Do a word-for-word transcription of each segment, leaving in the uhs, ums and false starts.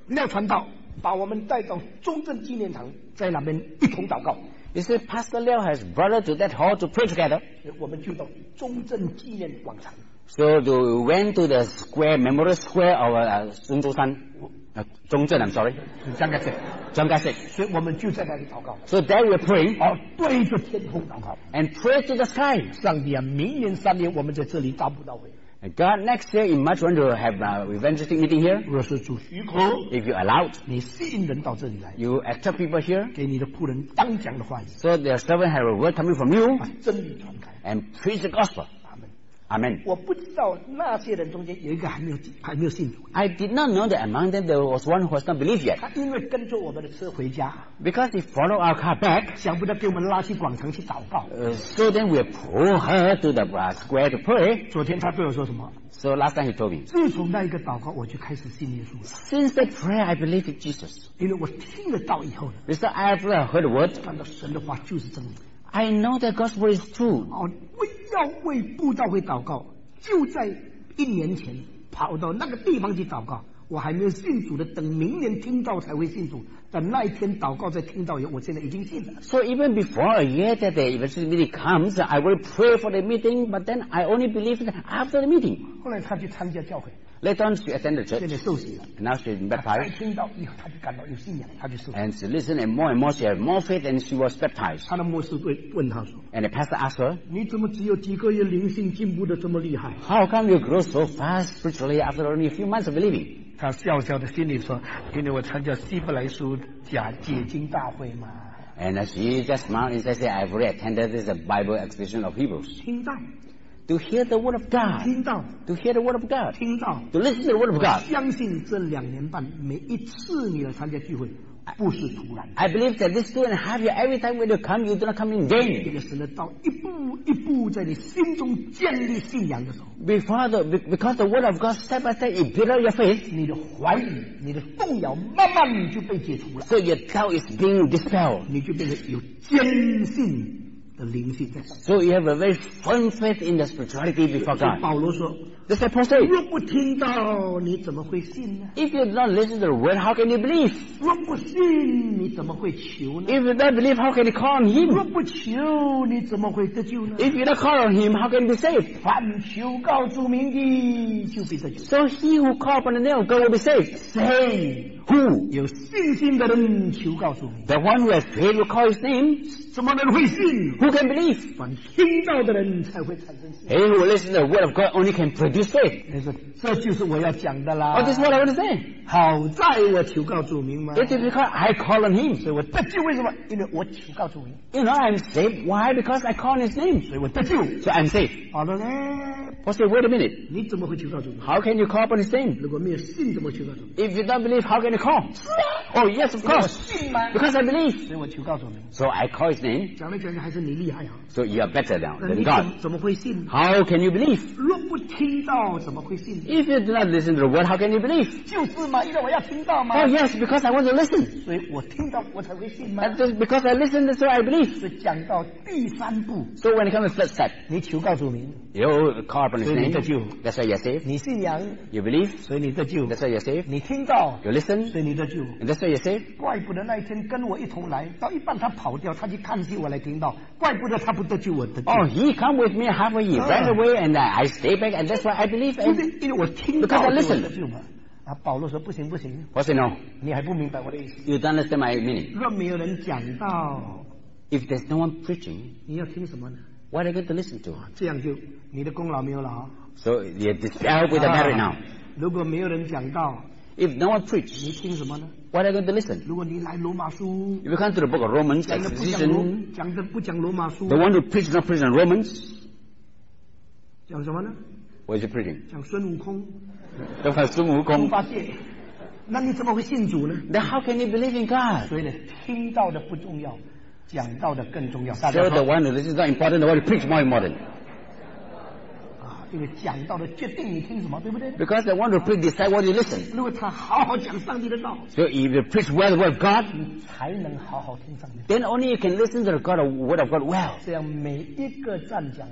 廖传道把我们带到中正纪念堂，在那边一同祷告。 You see, Pastor Liao has brought us to that hall to pray together. 我们就到中正纪念广场。 So we went to the square, memorial square of uh, Sun Zhoushan, uh, Zhongzhen, I'm sorry. 张家界， 张家界。 所以我们就在那里祷告。 So there we are praying. 哦，对着天空祷告。 And pray to the sky. 上帝啊，明年三年我们在这里大布道会。 And God, next year in March, want to have a evangelistic meeting here. 若是主许可 If you allow, 你吸引人到这里来， you attract people here. 给你的仆人当讲的话语， So the servant have a word coming from you. 把真理传开。 And preach the gospel. 阿门。 Amen. 我不知道那些人中间有一个还没有还没有信主。 I did not know that among them there was one who has not believed yet. 他因为跟着我们的车回家， Because he followed our car back, 想不到给我们拉去广场去祷告。 uh, so then we pulled her to the uh, square to pray. 昨天他对我说什么？ So last time he told me, 自从那一个祷告，我就开始信耶稣了。 since that prayer I believe in Jesus. 因为我听了道以后呢， Because I have heard the word, 看到神的话就是真理。 I know that gospel is true. 哦，为要为布道会祷告，就在一年前跑到那个地方去祷告。我还没有信主的，等明年听到才会信主。等那一天祷告再听到以后，我现在已经信了。 So even before a year that the evangelistic meeting comes, I will pray for the meeting, but then I only believe it after the meeting. 后来他去参加教会， Later on, she attended 现 church. 在受洗了。 And now she's been 再 baptized. 听到以后，他就感到有信仰，他就受洗。 And she listened, and more and more she had more faith, and she was baptized. 他的牧师问问他说 And the pastor asked her, ：“ 你怎么只有几个月灵性进步的这么厉害 how come you grow so fast spiritually after only a few months of believing?？” 他笑笑的心里说：“因为我参加希伯来书假解经大会嘛。 And uh, she just smiled and said, I've already attended this uh, Bible exposition of Hebrews. ” 听到， To hear the word of God. 听到， To hear the word of God. 听到。 To listen to the word of God. 相信这两年半每一次你来参加聚会，不是突然。 I believe that this two and a half year, every time when you come, you do not come in 这 vain. 个神的道一步一步在你心中建立信仰的时候， Before the, because the word of God step by step, it build up your faith. 你的怀疑、你的动摇，慢慢就被解除了， So your doubt is being dispelled. 你就变成有坚信的灵性在。 So you have a very firm faith in the spirituality before 所以 God. 保罗说 That's what Paul said. 若不听到，你怎么会信呢？ If you do not listen to the word, how can you believe? 若不信，你怎么会求呢？ If you don't believe, how can you call on 若 him? 不求，你怎么会得救呢？ If you don't call on him, how can you be saved? 凡求告主名的，就必得救。 So he who call upon the name of God will be saved. 谁 Who? 有信心的人求告主名？ The one who has faith will call his name. 什么人会信？ Who can believe? 凡听到的人才会产生信。 He who listens to the word of God only can produce faith. 你说这就是我要讲的啦。 Oh, this is what I want to say. 好在我求告主名嘛， It is because I call on him. 所以我得救。为什么？因为我求告主名， You know, I'm saved. Why? Because I call on his name. 所以我得救。 So I'm saved. 好了呢， Paul said, wait a minute. 你怎么会求告主名？ How can you call upon his name? 如果没有信，怎么求告主名？ If you don't believe, how can you call? Oh, yes, of 我 course. 信吗？ Because I believe. 所以我求告主名。 So I call his name. 讲来讲去还是你厉害啊！ So you are better now 那 than 你怎 God. 怎么会信？ How can you believe? 若不听到，怎么会信？ If you do not listen to the word, how can you believe? 就是嘛，因为我要听到嘛。 Oh, yes, because I want to listen. 所以我听到我才会信嘛。 And just because I listen, so I believe. 所以讲到第三步， So when it comes to third step, 你求告主名， you call upon his 所以你 name. 得救。 That's why you're saved. 你信仰， You believe. 所以你得救。 That's why you're saved. 你听到， You listen. 所以你得救。 And that's why you're saved. 怪不得那一天跟我一同来，到一半他跑掉，他去看戏，我来听到，怪不得他不得救，我得救。 Oh, he come with me halfway. He Ah. ran away, and I I stay back, and that's why I believe. 因 And 为因为我听到， Because I 所以 listen. 我得救嘛。啊，保罗说不行不行， Paul said, no, 你还不明白我的意思。 you don't understand my meaning. 若没有人讲道， If there's no one preaching, 你要听什么呢？ what are you going to listen to? 这样就你的功劳没有了啊。 So you're dispelled with the merit now. 如果没有人讲道， If no one 你 preach, 听什么呢？ what are you going to listen? 如果你来罗马书， If you come to the book of Romans 讲的不讲罗 exposition, 讲的不讲罗马书 the，one who preaches not preaching Romans, 讲什么呢？ what is he preaching? 讲孙悟空、 The first 孙悟猪空. 八戒，那你怎么会信主呢？ Then how can you believe in God? 所以呢，听到的不重要，讲到的更重要。大家 So the 说 one who listens is not important, the one who preaches more important. 啊，因为讲到的决定你听什么，对不对？ Because the one who preaches decide what you listen. 如果他好好讲上帝的道， So if you preach well the word of God, 你才能好好听上帝的道。 then only you can listen to the God of, word of God well. 这样每一个站讲台的人，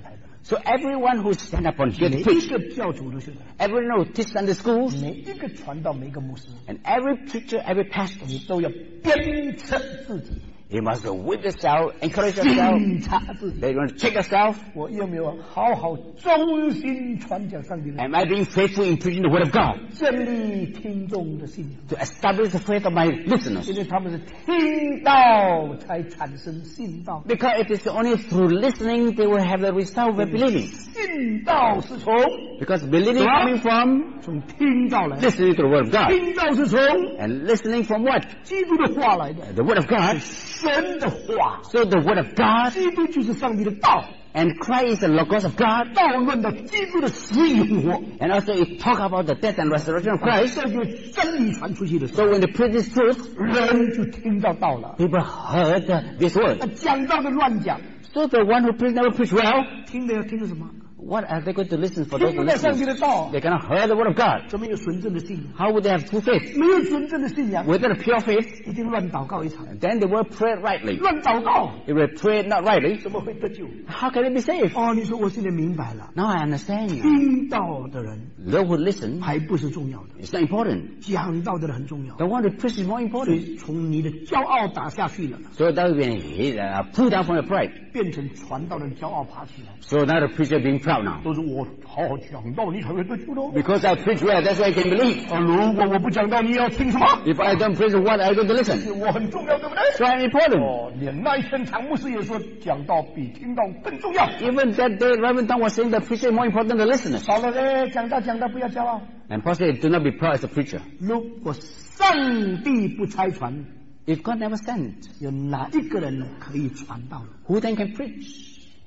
So everyone who stand up on here 每 to 一 preach, 个教主都是的， everyone who teach Sunday schools, 每一个传道，每一个牧师， and every preacher, every pastor, 你都要鞭策自己， you must whip yourself, encourage yourself, 检查自己。 that you want to check yourself. 我有没有好好忠心传讲上帝的， Am I being faithful in preaching the word of God 建立听众的信仰？ to establish the faith of my listeners? 因为他们是听到才产生信道， Because it is only through listening they will have the result of believing. 信道是从 Because believing coming from 从听到来的， listening to the word of God. 听到是从 And listening from what? 基督的话来的， The word of God. 神的话， So the word of God 基督就是上帝的道。 and Christ is the Logos of God. 道论到基督的死与复活， And also it talk about the death and resurrection of Christ. 这就真理传出去的时 So 候， when they preach this truth, 人就听到道了。 people heard uh, this word. 那讲道的乱讲， So the one who preach never preach well. 听的要听的什么？ What are they going to listen for those 听 who 不到上帝 listen? 的道， They cannot hear the word of God. 怎么有纯正的信仰？ How would they have true faith? 没有纯正的信仰， Without a pure faith, 一定乱祷告一场。 then they will pray rightly. 乱祷告 If they pray not rightly, 怎么会得救？ how can they be saved? 哦，你说我现在明白了， Now I understand you. 听到的人 Those who listen, 还不是重要的， it's not important. 讲道的人很重要。 The one who preaches is more 所 important. 以从你的骄傲打下去了， So that when he uh, pulled down from the pride. 变成传道人骄傲爬起来， So now the preacher being proud now. 都是我好好讲道，你才会得救的。 Because I preach well, that's why I can believe. 啊，如果我不讲道，你要听什么？ If I don't preach what, are you going to listen? 我很重要，对不对？ So I'm important. 哦，连那一天常牧师也说，讲道比听到更重要。 Even that day, Reverend Tong was saying the preacher is more important than the listeners. 好了嘞，讲道讲道不要骄傲。 And Pastor said, do not be proud as a preacher. 如果上帝不差传， If God never sent, 有哪一个人可以传道了？ who then can preach?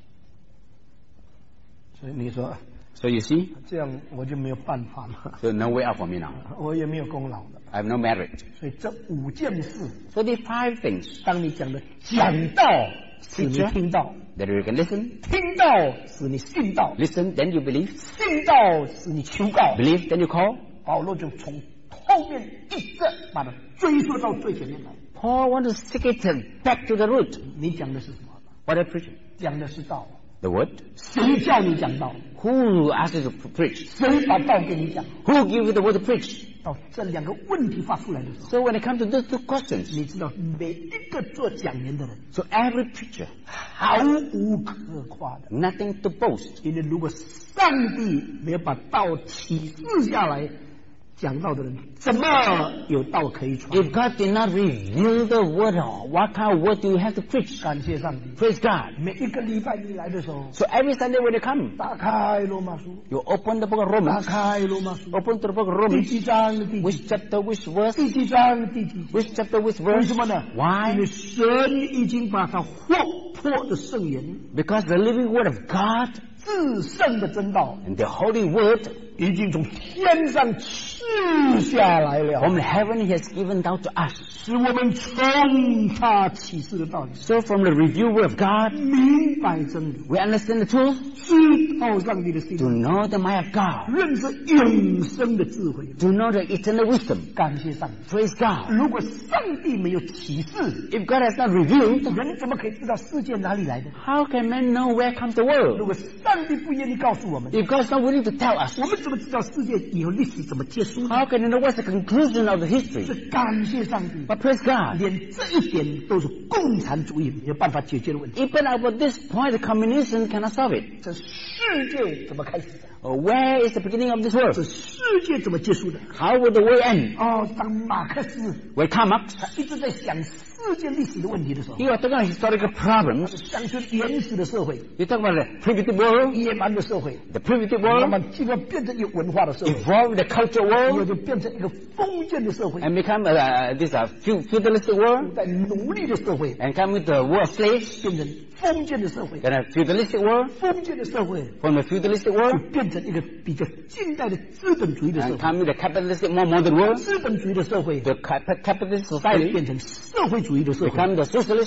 所以你说 So you see, 这样我就没有办法了， so no way out for me now. 我也没有功劳了。 I have no merit. 所以这五件事， So these five things 当你讲的讲道，使你听到； that you can listen, 听到，使你信道； listen, then you believe, 信道，使你求告。 believe, then you call. 保罗就从后面一个把它追溯到最前面来。 Paul wants to stick it back to the root. 你讲的是什么？ What are you preaching? 讲的是道。 The word. 谁叫你讲道？ Who asked you to preach? 谁把道给你讲？ Who gave you the word to preach? 到这两个问题发出来的时候， So when it comes to those two questions, 你知道每一个做讲员的人 so every preacher, 毫无可夸的， nothing to boast. 因为如果上帝没有把道启示下来，讲道的人怎么有道可以传？ If God did not reveal the word, what kind of word do you have to preach? 感谢上帝， Praise God. 每一个礼拜你来的时候， So every Sunday when you come, 打开罗马书， you open the book of 打 Romans, 开罗马书， open to the book of 第 Romans, 几章的第 which 几 chapter, which verse, 第几章第几节？ which chapter, which 为 verse. 什么呢？ Why? 因为神已经把他活泼的圣言、 Because the living word of God 至圣的真道， and the holy word 已经从天上赐下来了， from heaven he has given down to us. 使我们从他启示的道理 So from the revealed word of God, 明白真理， we understand the truth, 知道上帝的心 to 意， know the mind of God, 认识永生的智慧。 to know the eternal wisdom. 感谢上帝！ Praise God. 如果上帝没有启示， If God has not revealed, 人怎么可以知道世界哪里来的？ how can man know where comes the 如 world? 果上帝不愿意告诉我们， If God is not willing to tell us, 我们怎么知道世界以后历史怎么结束呢？ how can you know what's the conclusion of the history? 是感谢上帝， But praise God. 连这一点都是共产主义没有办法解决的问题。 Even about this point, the communism cannot solve it. 这世界怎么开始的？ Uh, Where is the beginning of this 这 world? 世界怎么结束的？ How will the world end? 哦，当马克思 When Karl Marx, 他一直在想世界历史的问题的时候， he was talking about historical problems. 想出原始的社会、 He talked about the primitive world, 野蛮的社会， the primitive 慢 world, 慢进而变成一个文化的社会， evolved the cultural 然后 world, 就变成一个封建的社会， and become uh, this uh, feud- feudalistic world, 在奴隶的社会 and come into the world of slaves, 变成封建的社会， then a feudalistic world, 封建的社会 from the feudalistic 就 world, 变成一个比较近代的资本主义的社 and 会， come into the capitalistic, more modern world, 资本主义的社会 the cap- capitalist 再 society, 变成社会主义的社会， become the socialist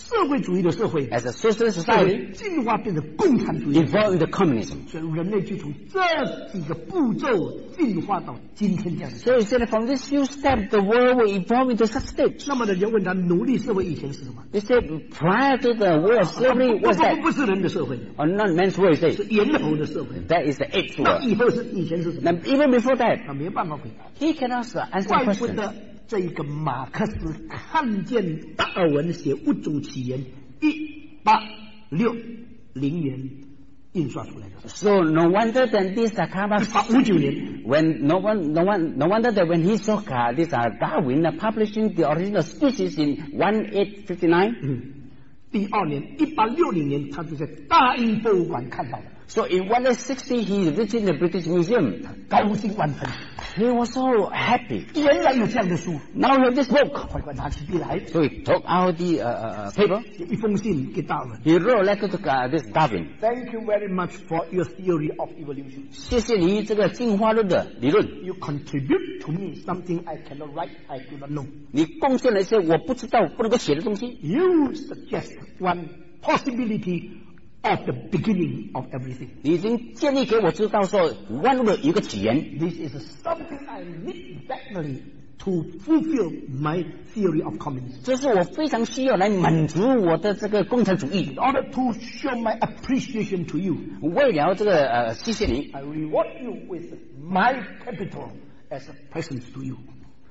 社会主义的社会 as a socialist society 进化变成共产主义， evolved into communism. 所以人类就从这几个步骤进化到今天这样的。 So he said from these few steps, the world will evolve into such stage. 那么人家问他，奴隶社会以前是什么？ They said prior to the war of slavery, 不 what's 不 that? 不是人的社会， Or not man's world, he 是 said. 猿猴的社会。 That is the eighth 那 world. 以后是以前是什么？ Now, even before that, 他没有办法回答。 he cannot answer the 怪不 question. 得这一个马克思看见达尔文写《物种起源》一八六零年印刷出来的， So no wonder that this uh, kind 一 of 八五九年。 when no one, no one, no wonder that when he saw uh, this uh, Darwin uh, publishing the original species in eighteen fifty-nine, 嗯，第二年一八六零年，他就在大英博物馆看到了， so in eighteen sixty he visited the British Museum. 高兴万分。 He was so happy. 原来有这样的书， Now we have this book. 快快拿起笔来， So he took out the uh, uh, uh, paper. 写一封信给达尔文。 He wrote a letter to uh, this Darwin. Thank you very much for your theory of evolution. 谢谢你这个进化论的理论， You contribute to me something I cannot write, I do not know. 你贡献了一些我不知道、不能够写的东西。 You suggest one possibility of the beginning of everything. 你已经建立给我知道说万物的一个起源， This is something I need badly to fulfill my theory of communism. 这是我非常需要来满足我的这个共产主义 In。order to show my appreciation to you, 为了这个呃，谢谢你， I reward you with my capital as a present to you.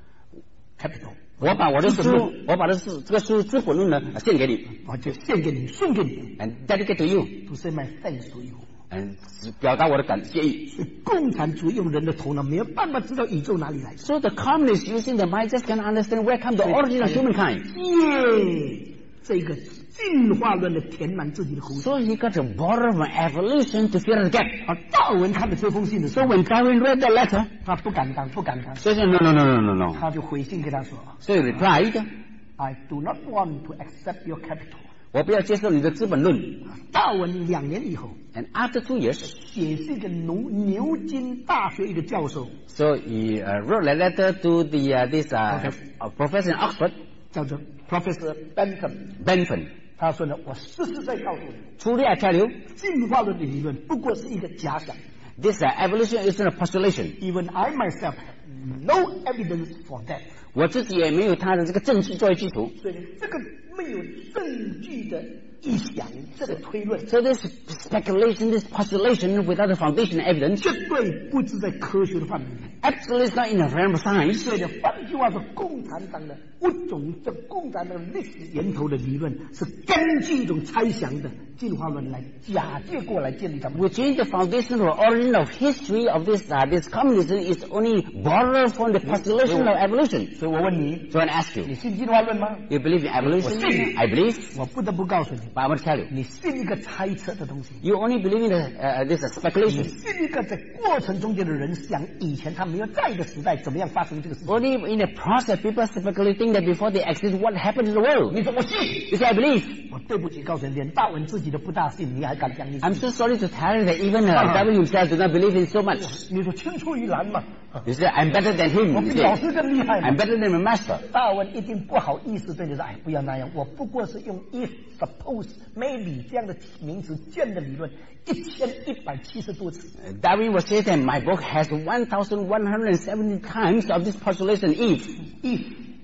Capital. 我把我的书资本论， 我把的是这个书《资本论》呢呃献给你我就献给你，送给你 ，and dedicate to you， ，to say my thanks to you. 嗯，表达我的感谢意。 所以共产主义用人的头脑没有办法知道宇宙哪里来的。 So the communists using the mind just can understand where come the origin of humankind. 耶，这个进化论的填满自己的空隙。 So he got to borrow from evolution to fill the gap. 而达尔文看了这封信的时 So 候， when Darwin read the letter, 他不敢当，不敢当， so he said, no, no, no, no, no, no. 他就回信给他说 So he replied, ：“I do not want to accept your capital。 我不要接受你的资本论。” 达尔文两年以后 And after two years, 写信给牛牛津大学一个教授， so he uh, wrote a letter to the uh, this uh, uh, professor in Oxford, 叫做 Professor Bentham。 Bentham. 他说呢：“我实实在告诉你， Truly, I tell you, 进化论的理论不过是一个假想。 this uh, evolution is a postulation. Even I myself have no evidence for that。” 我自己也没有他的这个证据作为基础。 所以这个没有证据的臆想，这个推论， So this speculation, this postulation without the foundation and evidence, 绝对不是在科学的范围内。 absolutely is not in the realm of science. 所以呢，换句话说，共产党的物种这共产党历史源头的理论是根据一种猜想的进化论来假借过来建立他们。 Which is the foundation or origin of history of this uh, this communism is only borrowed from the postulation of evolution. 所以我问你， So I ask you, 你信进化论吗？ you believe in evolution? 我信。 I believe, 我不得不告诉你， but I want to tell you, 你信一个猜测的东西。 you only believe in the, uh, this uh, 你 speculation. 信一个在过程中间的人想以前他没有在的时代怎么样发生这个事情。 Only in the process, people speculating that before they exist, what happened to the world. 你说我信， You say, I believe. 我对不起，告诉你，连大文自己都不大信，你还敢相信？ I'm so sorry to tell you that even uh, Darwin himself does not believe in so much. 你说青出于蓝嘛？ You say, I'm better than him. 我 You 比老 say, 师更厉害嘛 I'm better than my master. 大文一定不好意思对你说，哎，不要那样，我不过是用 if suppose maybe 这样的名词建的理论一千一百七十多次。 Darwin will say that my book has one thousand one hundred seventy times of this postulation if. If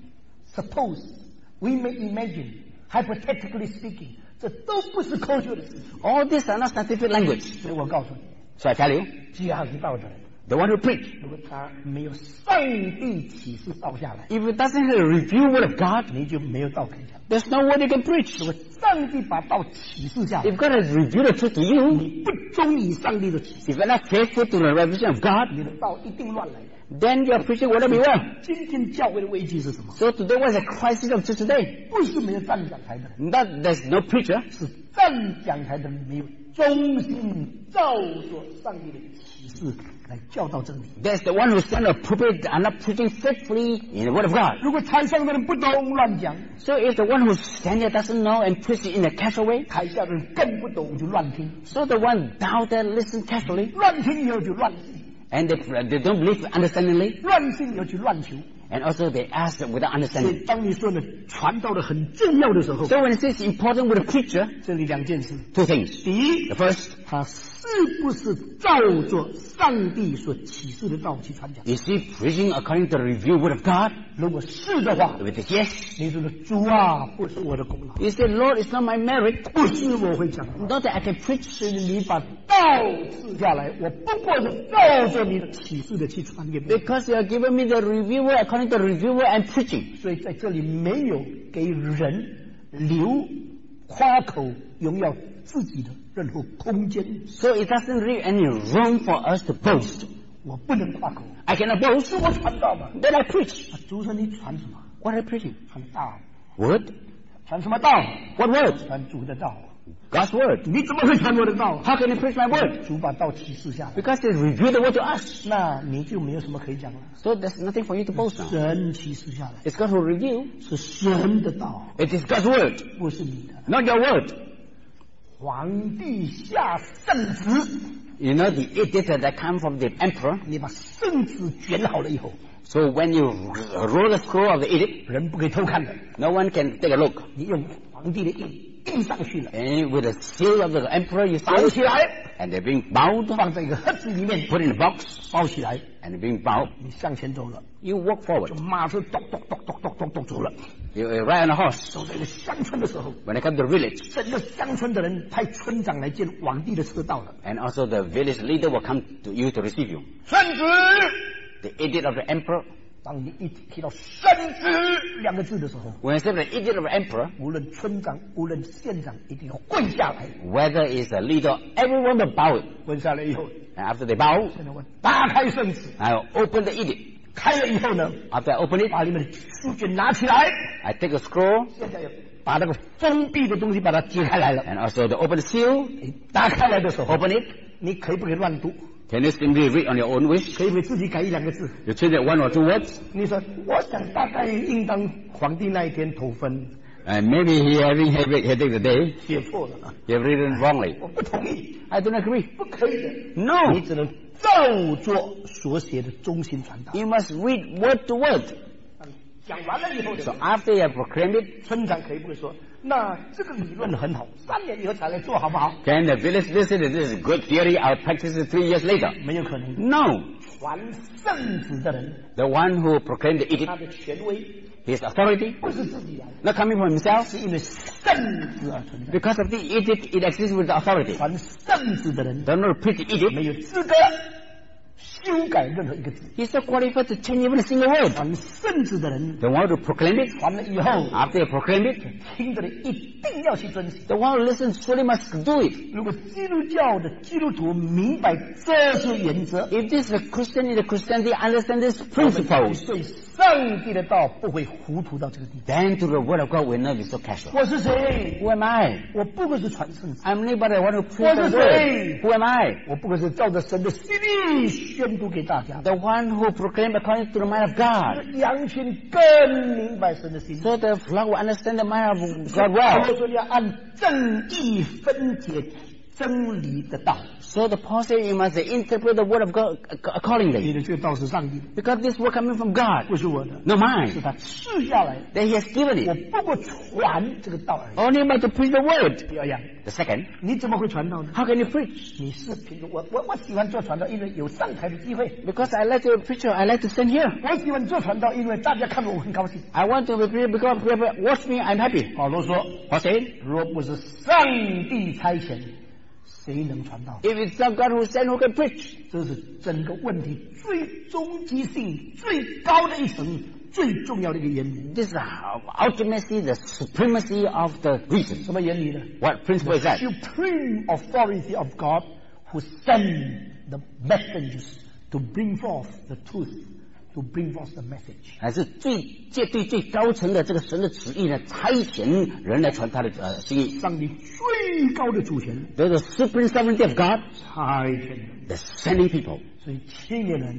suppose we may imagine hypothetically speaking，这都不是科学的事情。 All these are not scientific language. 所以我告诉你， So I tell you, 讲道的人， the one who preach, 如果他没有上帝启示倒下来， if it doesn't have a revealed word of God, 你就没有道可以讲。 there's no word you can preach. 如果上帝把道启示下来， If God has revealed the truth to you, 你不忠于上帝的启示， if you're not faithful to the revelation of God, 你的道一定乱来的。 then your preaching will not be well. 今天教会的危机是什么？ So today was a crisis of just today. 不是没有站讲台的人， Not there's no preacher, 是站讲台的人没有忠心照着上帝的启示来教导真理。 there's the one who stand on the pulpit and not preaching faithfully in the word of God. 如果台上的人不懂乱讲， So if the one who stands there doesn't know and preaches in a casual way, 台下的人更不懂就乱听， so the one down there listen carefully, 乱听以后就乱信， and they, they don't believe understandingly, 乱信以后就乱求。 And also they ask without 所以 understanding. 当你说呢传道的很重要的时候， So when it says important with a preacher, 这里两件事： two things. 第一， The first, 他是不是照着上帝所启示的道去传讲？ is he preaching according to the revealed word of God? 如果是的话， If it is yes, 你说的主啊，不是我的功劳， you say, Lord, it's not my merit. 不是我会讲的， Not that I can preach. 是你把道赐下来，我不过是照着你的启示的去传给别人。 Because you have given me the revealed word according to the revealed word I'm preaching. 所以在这里没有给人留夸口荣耀自己的任何空间。 So it doesn't leave any room for us to boast. 我不能夸口， I cannot boast. 是我传道嘛。 Then I preach. 主说你传什么？ What am I preaching? 传道。 Word? 传什么道？ What word? 传主的道。 God's word. 你怎么会传我的道？ How can you preach my word? 主把道启示下来， Because He revealed the word to us. 那你就没有什么可以讲了。 So there's nothing for you to boast on. 神启示下来 It's God who revealed. 是神的道， It is God's word, 不是你的。 not your word. 皇帝下圣旨， You know the edicts that come from the emperor. 你把圣旨卷好了以后， So when you roll the scroll of the edict, 人不可以偷看的。 no one can take a look. 你用皇帝的印印上去了， And with the seal of the emperor, you 包 seal 起来， and they're being bound, 放在一个盒子里面， put in a box, 包起来， and they're being bound. 你向前走了， You walk 就 forward. 马车咚咚咚咚咚咚咚走了。 You uh, ride on a horse. 走在一个乡村的时候， When I come to the village, 整个乡村的人派村长来见皇帝的车到了。 and also the village leader will come to you to receive you. 圣旨， The edict of the emperor. 当你一提到圣旨两个字的时候， When I say the edict of the emperor, 无论村长，无论县长，一定要跪下来。 whether it's a leader, everyone will bow it. 跪下来以后， And after they bow, 现在我打开圣旨， I'll open the edict. 开了以后呢， After I open it, 把你们的书卷拿起来， I take a scroll 现在要把那个封闭的东西把它揭开来了。 and also the open seal. 你打开来的时候， Open it. 你可以不可以乱读？ Can you simply read on your own wish? 可以不可以自己改一两个字？ You change it one or two words, 你说，我想大概应当皇帝那一天头分， and maybe he having headache, headache today, 写错了啊， you have written wrongly. 我不同意， I don't agree. 不可以的。 No. 你只能照做所写的中心传达。 You must read word to word. 讲完了以后， So after you have proclaimed it, 村长可以不可以说，那这个理论很好，三年以后才来做好不好？ can the village listen to this good theory? I'll practice it three years later. 没有可能。 No. 传圣旨的人， The one who proclaimed the 他 edict, 的权威 his authority, 不是自己来的， not coming from himself. 是因为圣旨而存在。 Because of the edict, it exists with the authority. 传圣旨的人 The one who preached the edict, 没有资格修改任何一个字。 he's not qualified to change even a single word. 传圣旨的人 The one who proclaimed it, 传了以后， after you proclaimed it, 听的人一定要去遵循。 the one who listens surely must do it. 如果基督教的基督徒明白这些原则， If this is a Christian in the Christianity understand these principles, 对上帝的道不会糊涂到这个地步。 then to the word of God will not be so casual. 我是谁？ Who am I? 我不过是传圣旨， I'm anybody one who 我 preaches 是 the 谁 word. Who am I? 我不过是照着神的心意宣读给大家的。 The one who proclaimed according to the mind of God. 羊群更明白神的心意。 So the flock will understand the mind of God 我 well. 说你要按正义分解真理的道， So the Paul said you must interpret the word of God 你 accordingly. 的这个道是上帝的， Because this word coming from God, 不是我的， not 是 mine. 他赐下来的。 That he has given 我 it. 不过传这个道而已。 Only by to preach the word. 第二样， The second, 你怎么会传道呢？ how can you preach? 你是凭着我我我喜欢做传道，因为有上台的机会。 Because I like to preach, I like to stand here. 我喜欢做传道，因为大家看我我很高兴。 I want to be preached because people watch me, I'm happy. 保罗说 Paul said,：“ 若不是上帝差遣，谁能传道？” if it's not God who sent, who can preach? 这是整个问题最终极性、最高的一层、最重要的一个原理。 This is how ultimacy, the supremacy of the reason. 什么原理呢 What principle is that? Supreme authority of God who send the messengers to bring forth the truth, to bring forth the message. 还是最界对最高层的这个神的旨意呢，差遣人来传他的呃心意。 上帝最高的主权 There's the supreme sovereignty of God, 差遣人， the sending people. 所以青年人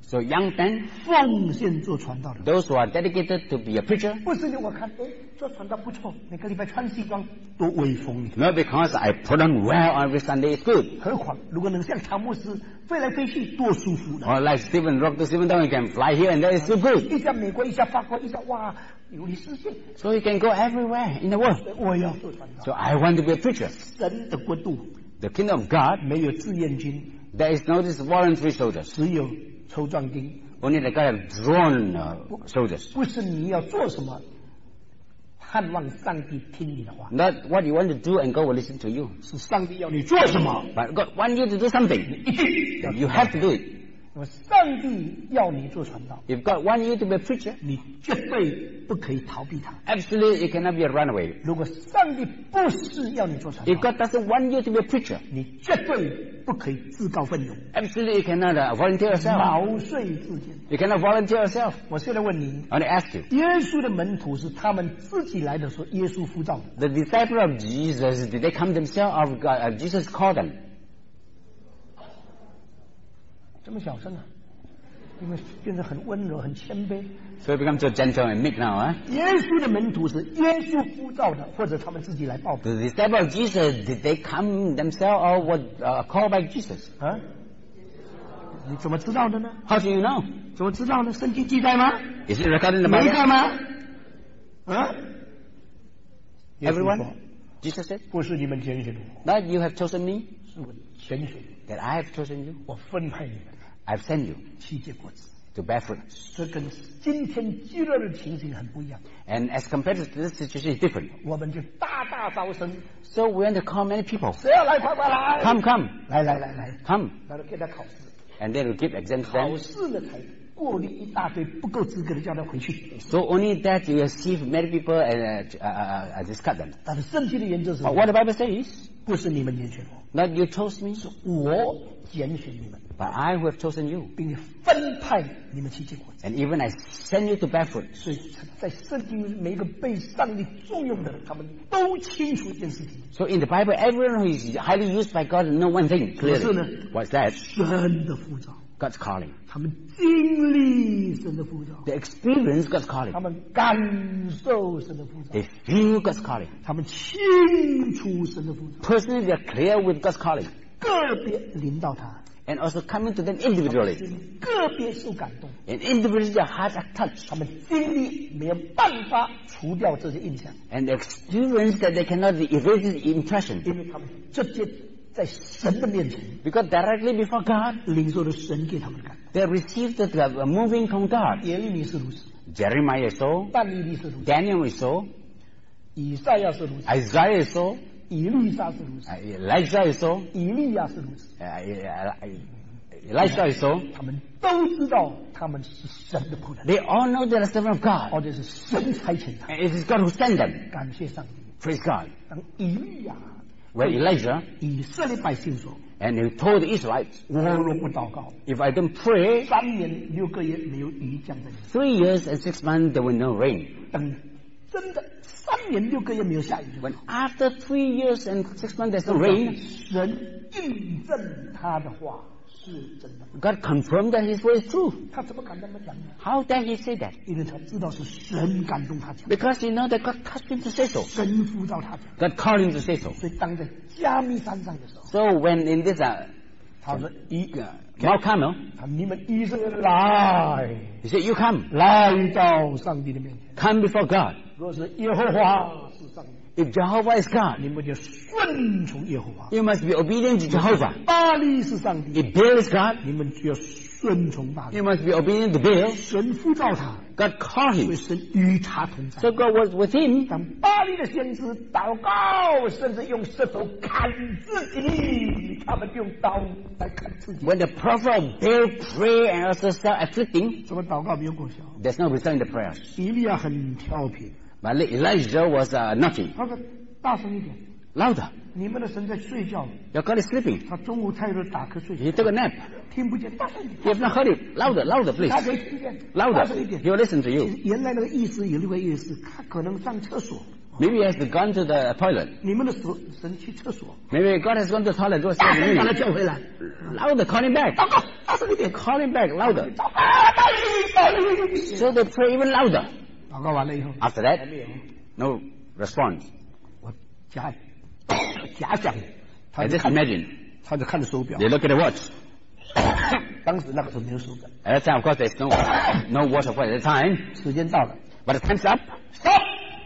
So young men, 奉献做传道的， those who are dedicated to be a preacher, 不是我看哎做传道不错，每个礼拜穿西装多威风，你看。 not because I put on well every Sunday is good. 何况如果能像唐牧师飞来飞去，多舒服呢！ Or like Stephen Rock to Stephen Down, you can fly here and there, it's so good. 一下美国，一下法国，一下哇，流离失所。 So you can go everywhere in the world. 我要做传道。 So I want to be a preacher. 神的国度 The kingdom of God, 没有志愿军， there is no this voluntary soldiers. 只有抽壮丁。 Only the God of drawn uh, soldiers. 不是你要做什么，盼望上帝听你的话， Not what you want to do and God will listen to you. 是上帝要你做什么， But God wants you to do something. 一定要 You have to do it. 那么上帝要你做传道， If God wants you to be a preacher, 你绝对不可以逃避他。 absolutely you cannot be a runaway. 如果上帝不是要你做传 If 道， God doesn't want you to be a preacher, 你绝对不可以自告奋勇， absolutely you cannot uh, volunteer yourself. 毛遂自荐。 You cannot volunteer yourself. 我现在问你， I want to ask you, 耶稣的门徒是他们自己来的，说耶稣呼召的。 the disciples of Jesus, did they come themselves or God, uh, Jesus called them? 这么小声啊？因为变得很温柔、很谦卑。 So you become so gentle and meek now, huh? 耶稣的门徒是耶稣呼召的，或者他们自己来报的 The disciples of Jesus, did they come themselves or were uh, called by Jesus? 啊？你怎么知道的呢？ How do you know? 怎么知道呢？圣经记载吗？ Is it recorded in the 没 Bible? 看吗？啊？耶稣说 Everyone? Jesus said, 不是你们拣选的我， that you have chosen me, 是我拣选的， that I have chosen you, 我分派你们 I've sent you 去结果子。 to bear fruit. 这跟今天基督的情形很不一样。 And as compared to this situation is different. 我们就大大招生， So we want to call many people. 谁要来快快来！ Come, come, 来来来来， come. 然后给他考试， And then we give exams to 考 them. 试呢才过滤一大堆不够资格的，叫他回去。 So only that you receive many people and uh, uh, uh, discard them. 但是圣经的原则是 But what the Bible says, 不是你们拣选我， not you chose me, 我拣选你们， but I who have chosen you. 并且分派你们去结果子。 And even I send you to bear fruit. 所以在圣经每一个被上帝重用的人，他们都清楚一件事情： So in the Bible, everyone who is highly used by God know one thing 可是呢 clearly. What's that? 神的呼召， God's calling. 他们经历神的呼召， They experience God's 他 calling. 们感受神的呼召， They feel God's calling. 他们清楚神的呼召， Personally, they are clear with God's calling. 个别临到他， And also coming to them individually. 个别受感动， And individually, their hearts are touched. 他们经历没有办法除掉这些印象， And they experience that they cannot erase this impression. 因为他们直接在神的面前 Because directly before God, 领受了神给他们的感动。 they received the uh, moving from God. 耶利米是如此， Jeremiah is so. 但以理是如此， Daniel is so. 以赛亚是如此， Isaiah is so. 以利沙是如此， Uh, Elijah is so. 以利亚是如此。 Uh, uh, Elisha is so. 他们都知道他们是神的仆人， They all know they are the servant of God. 或者是神差遣他。 And it is God who sent them. 感谢上帝。 Praise God. 当以利亚 Where Elijah, 以色列百姓说 and he told the Israelites, 我若不祷告， if I don't pray, 三年六个月没有雨降在你。 three years and six months there will no rain. 等真的三年六个月没有下雨， When after three years and six months there's no rain, 神印证他的话是真的。 God confirmed that His word is true. 他怎么敢这么讲呢？ How dare He say that? 因为他知道是神感动他讲， Because He knows that God touched Him to say so. 神呼召他讲。 God called Him to say so. 所以当在加密山上的时候， So when in this uh, 他说一 uh, Mount Carmel, 他你们以色列人来 He said, you come, 来到上帝的面前。 come before God. 若是耶和华是上帝， If Jehovah is God, 你们就顺从耶和华； you must be obedient to Jehovah. 巴力是上帝， If Baal is God, 你们就要顺从巴力。 you must be obedient to Baal. 神呼召他， God called 所以 him. 神与他同在。 So God was with him. 当巴力的先知祷告，甚至用舌头砍自己，他们用刀来砍自己。 When the prophet of Baal prayed and also self-afflicting, 怎么祷告没有果效？ there's no result in the prayers. 以利亚很调皮， But Elijah was uh, naughty. 他说大声一点， Louder. 你们的神在睡觉， Your God is sleeping. 他中午太热打瞌睡， He took a nap. 听不见，大声一 You 点， have not heard it. Louder, louder, please. 他可以听见， Louder. 大声一点 He。will listen to you. 原来那个意思有另外一个意思，他可能上厕所， Maybe he has gone to the toilet. 你们的神神去厕所， Maybe God has gone to the toilet. Go 大 see 声把他 the 叫回来， Louder, call him back. 祷告，大声一点 ，call him back louder. 祷告啊，大力大力 So they pray even louder. 祷告完了以后 After that, no response. 我假假想 I just imagine. 他就看着手表 They look at the watch. 当时那个时候没有手表 At that time, of course, there's no no watch of course at the time. 时间到了 But the time's up. stop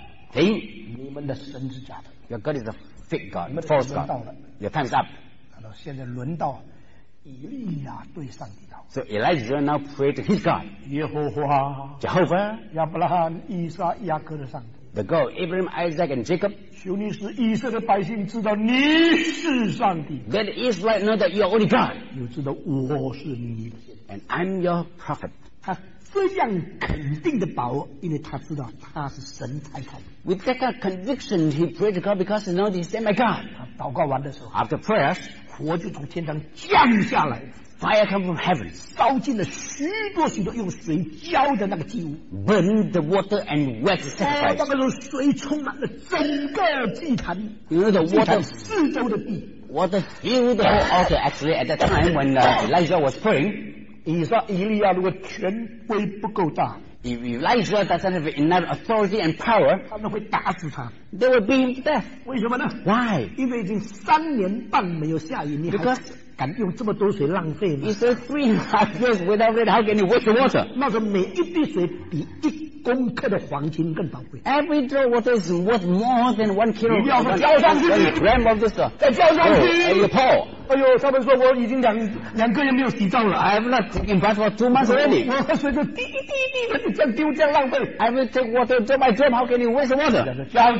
Hey, 你们的神是假的 your God is a fake 你 God, 们的 false 时间到 God. 了 Your time's up. 然后现在轮到以利亚对上帝祷 So Elijah now prayed to his God, 耶和华 Jehovah, 亚伯拉罕以撒雅各的上帝 the God of Abraham, Isaac, and Jacob. 求你使以色列百姓知道你是上帝 Let Israel know that you are only God, 又知道我是你的先知 and I'm your prophet. 他这样肯定的把握，因为他知道他是神差派的。 With that kind of conviction, he prayed to God because he knows he's sent by God. 他祷告完的时候， After prayers, 火就从天上降下来， fire comes from heaven, 烧尽了许多许多用水浇的那个祭物。 burn the water and wet the 哦， sacrifice. 那个时候水充满了整个祭坛， You know the 祭坛 water, 四周的地。 water filled the whole altar. Actually, at that time when uh, Elijah was praying, 以撒以利亚如果权威不够大， if Elijah doesn't have enough authority and power, 他们会打死他。 they will beat him to death. 为什么呢？ Why? 因为已经三年半没有下雨，你还 Because 敢用这么多水浪费吗？ He said three and a half years without it, how can you waste the water? 那时候每一滴水比一公克的黄金更宝贵。 Every drop of water is worth more than one kilo 你要 of 浇上去。 one gram of this stuff. 再浇上 Oh, 去。 and you pour. 哎呦，他们说我已经两两个月没有洗澡了。 I have not taken bath for two months already. 我喝水就滴滴滴的，你这样丢这样浪费。 I will take water drop by drop, how can you waste the water? 浇，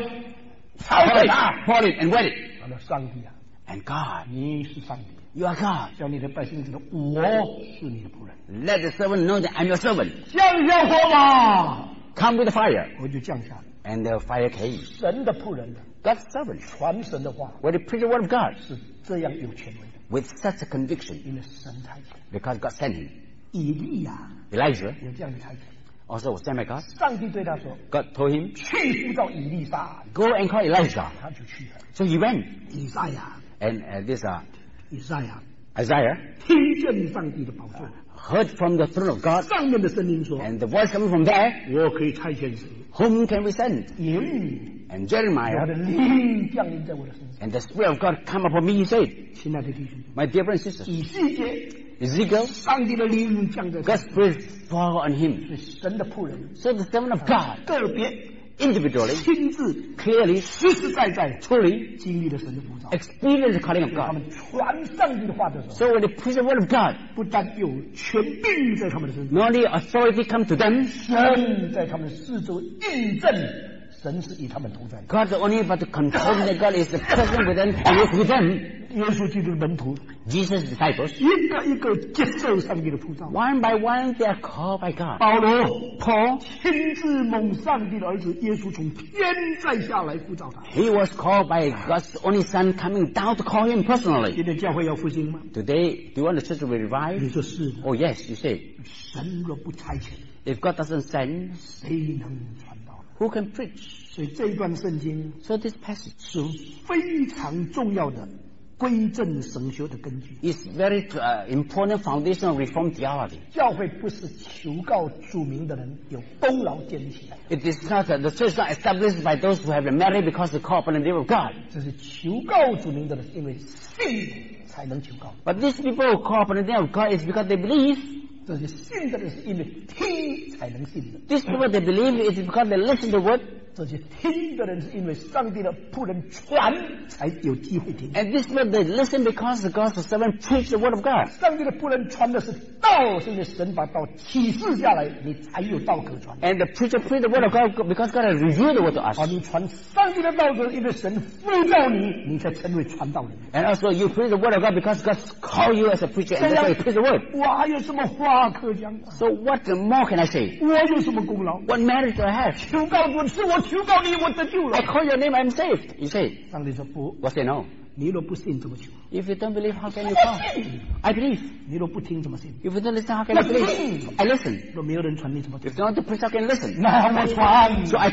Pour it, pour it and wet it. 他说上帝啊， And God, 你是上帝， you are God. 叫你的百姓知道我是你的仆人。 Let the servant know that I'm your servant. 降下火吧， Come with the fire. 我就降下来。 And the fire came. 神的仆人 God's servant. 传神的话 When they preach the word of God 是这样有权威的， with such a conviction, 因为神差遣。 because God sent him. 以利亚 Elijah 有这样的差遣， also was sent by God. 上帝对他说 God told him, 去呼召以利沙， go and call Elijah. 他就去了。 So he went. 以赛亚， And uh, this uh, 以赛亚 Isaiah 听见上帝的宝座， heard from the throne of God, 上面的声音说 and the voice coming from there, 我可以差遣谁？ whom can we send? 言语， And 我 Jeremiah 的灵降临在我的身上。 and the Spirit of God come upon me, he said, 亲爱的弟兄， my dear brothers and sisters, 以西结， Ezekiel, 上帝的灵降在 God's Spirit fall on him. 是神的仆人， So the servant of God 个别 individually, 亲自 clearly, 实实在在 truly 经历了神的呼召。 experienced the calling of 他 God. 们传上帝的话的时候， So when they preach the word of God, 不但有权柄在他们的身上， not only authority come to them, 神在他们四周印证，神是与他们同在的。 God not only but to confirm that God is the present with them and is with them. 耶稣基督的门徒 Jesus' disciples, 一个一个接受上帝的呼召。 one by one, they are called by God. 保罗 Paul, 亲自蒙上帝的儿子耶稣从天再下来呼召他。 he was called by God's only Son coming down to call him personally. 今天教会要复兴吗？ Today, do you want the church to be 你 revived? 说是的。 Oh yes, you say. 神若不差遣， If God doesn't send, 谁能传道呢？ who can preach? 所以这一段圣经 So this passage 是非常重要的归正神学的根据。 is very uh, important foundation of Reformed theology. 教会不是求告著名的人有功劳建立起来， It is not uh, the church is not established by those who have been married because they call upon the name of God. 这是求告著名的人，因为信才能求告。 But these people who call upon the name of God is because they believe. 这些信的人是因为听才能信的。 These people they believe it is because they listen to the word. 这些听的人是因为上帝的仆人传才有机会听。 And these people they listen because the gospel servant preach the word of God. 上帝的仆人传的是道，是因为神把道启示下来，你才有道可传。 And the preacher preach the word of God because God has revealed the word to us. 啊，你传上帝的道是因为神呼召你，你才成为传道人。 And also you preach the word of God because God called you as a preacher and that's why you preach the word. 我还有什么话可讲啊？ So what more can I say? 我有什么功劳？ What merit do I have? 求告我是我求告你，我得救了 I。call your name, I'm saved. You say. 上帝说不， What say no? 你若不信怎么求？ If you don't believe, how can you call? I believe. 你若不听怎么信？ If you don't listen, how can you believe? I listen. 若没有人传你怎么听？ If not the preacher, how can listen? 那我传。 So I preach.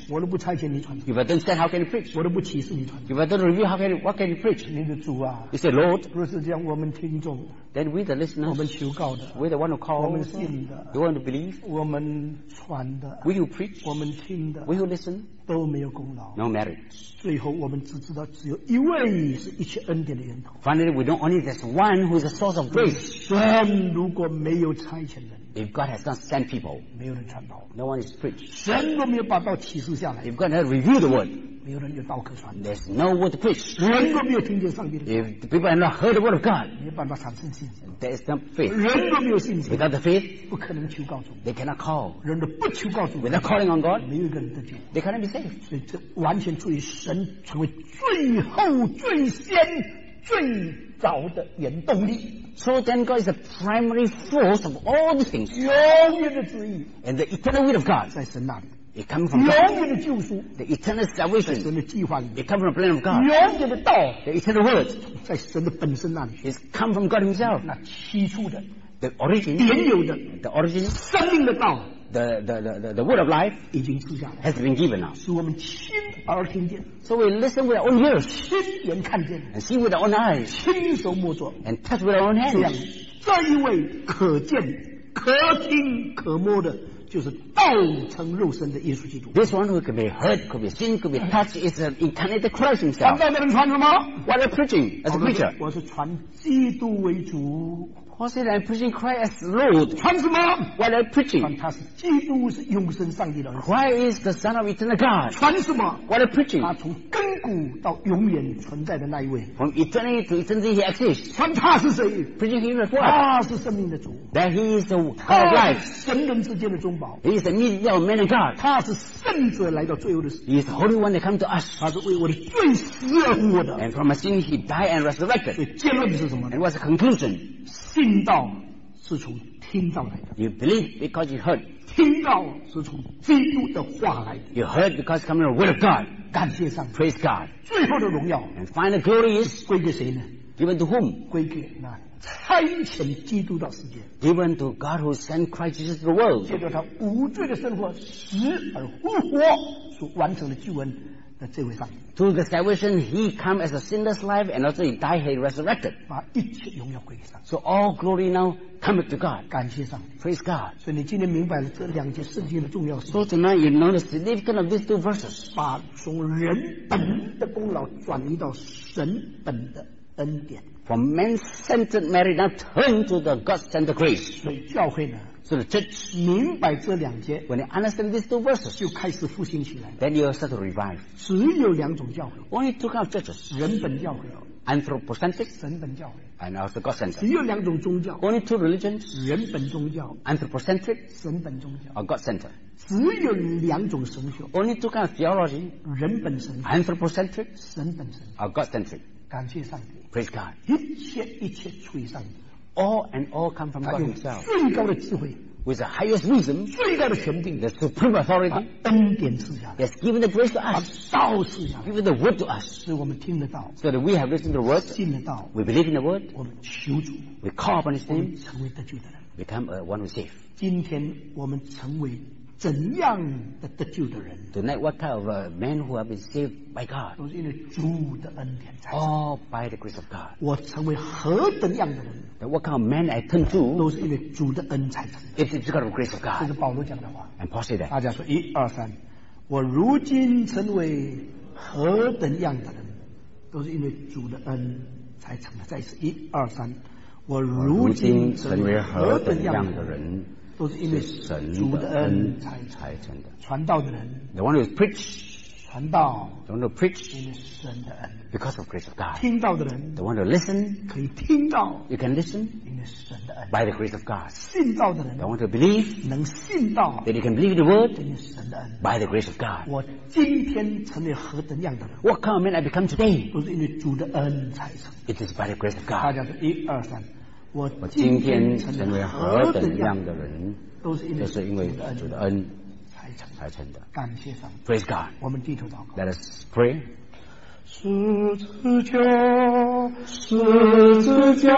我都不差遣你传道， If I don't say, how can you preach? 我都不启示你传道。 If I don't review, how can you, what can you preach? 你的主啊， You say, Lord, 若是这样，我们听众， then we the 我们 listeners, 求告的， we the one who 我 call, 们信的， you want to believe, 我们传的， we who preach, 我们听的， we who listen, 都没有功劳。 no merit. 最后我们只知道，只有一位是一切恩典的源头。 Finally, we know only there's one who is the source of grace. 神如果没有差遣人， If God has not sent people, 没有人传道； no one is preached. 神若没有把道启示下来， If God has revealed the word, 没有人有道可传。 there's no word to preach. 人若没有听见上帝的道， If the people have not heard the word of God, 没有办法产生信心。 there is no faith. 人若没有信心， Without the faith, 不可能求告主。 they cannot call. 人若不求告主， Without calling on God, 没有一个人得救。 they cannot be saved. 所以这完全出于神成为最后、最先、最早的原动力， So then God is the primary force of all these things. 永远的旨意 And the eternal will of God, 在神那里， it comes from God. 永远的救赎 The eternal 在 salvation, 神的计划里， it comes from the plan of God. 永远的道 The eternal word 在神的本身那里， is come from God himself. 那起初的、 The origin, 原有的 the origin, 生命的道 the, the, the, the, the word of life 已经赐下来， has been given now. 使我们亲耳听见， So we listen with our own ears 亲眼看见， and see with our own eyes 亲手摸着， and touch with our own 这样 hands. 这一位可见、可听、可摸的，就是道成肉身的耶稣基督。 This one who can be heard, could be seen, could be touched is the incarnated Christ 传 himself. 道的人传什么？ What are you preaching as a preacher? 我是传基督为主。 Paul said, I'm preaching Christ as Lord. 传什么？ What are you 传 preaching? 他是基督，是永生上帝的儿子。 Christ is the Son of eternal God. 传什么？ What are you preaching? 他从亘古到永远存在的那一位。 From eternity to eternity he exists. 传他是谁？ Preaching him as what? 他是生命的主， That he is the God of 他 life. 是神人之间的中保， He is the mediator of man and God. 他是圣者来到最后的时， He is the Holy One that come to us. 他是为我的罪死而复活的。 And from a sin he died and 所 resurrected. 以结论是什么呢？ And what's the conclusion? 信道是从听到来的， You believe because you heard. 听到是从基督的话来的。 You heard because it's coming from the word of God. 感谢上帝， Praise God. 最后的荣耀 And final glory is 归给谁呢？ given to whom? 归给那差遣基督到世界， Given to God who sent Christ Jesus to the world. 借着他无罪的生活死而复活所完成的救恩的这位上帝， Through the salvation he come as a sinless life and also he died, he resurrected. 把一切荣耀归给上帝。 So all glory now cometh to God. 感谢上帝。 Praise God. 所以你今天明白了这两节圣经的重要性， So tonight you know the significance of these two verses. 把从人本的功劳转移到神本的恩典。 From man-centered merit now turn to the God-centered grace. 所以教会呢， So the church, 明白这两节， when they understand these two verses, 就开始复兴起来。 then you start to revive. 只有两种教会： Only two kind of churches. 人本教会、 Anthropocentric 神本教会； and also God-centered. 只有两种宗教： Only two religions. 人本宗教、 Anthropocentric 神本宗教； or God-centered. 只有两种神学： Only two kind of theology. 人本神学、 Anthropocentric 神本神学。 or God-centric. 感谢上帝， Praise God. 一切一切出于上帝， All and all come from 他 God 用 himself. 最高的智慧、 With the highest wisdom, 最高的权柄 the supreme 把 authority, 恩典赐下来， has given the grace to 把 us, 道赐下来， given the word to us, 使我们听得到、 so that we have listened to the word, 信得到， we believe in the word, 我们求主， we call upon his 我 name, 们成为得救的人。 become a one who saves. 今天我们成为怎样的得救的人， Tonight, what kind of uh, men who have been saved by God? 都是因为主的恩典才成。 All by the grace of God. 我成为何等样的人， That what kind of man I turn to, 都是因为主的恩才成。 it is because of the grace of 这是 God. 保罗讲的话。 And Paul said that. 大家说一二三，我如今成为何等样的人，都是因为主的恩才成的。再一次，一二三，我如今成为何等样的人，都是因为主的恩才成的。传道的人， The one who preach, 传道 the one who preach 因为神的恩； because of grace of God. 听到的人 The one who listen, 可以听到， you can listen 因为神的恩； by the grace of God. 信道的人 The one to believe 能信到， that you can believe the word 因为神的恩。 by the grace of God. 我今天成为何等样的人， What kind of man I become today? 都是因为主的恩才成。 It is by the grace of 大 God. 家说一二三，我我今天成成为何等样的人， 都是因为就是因为主的恩才成。 才成的。 感谢上帝， Praise God. 我们低头祷告。 Let us pray. 十字架，十字架，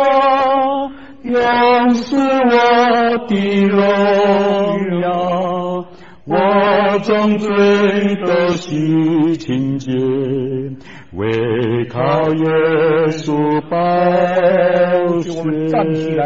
永是我的荣耀。 我种罪都洗清洁，唯靠耶稣宝血。 站起来。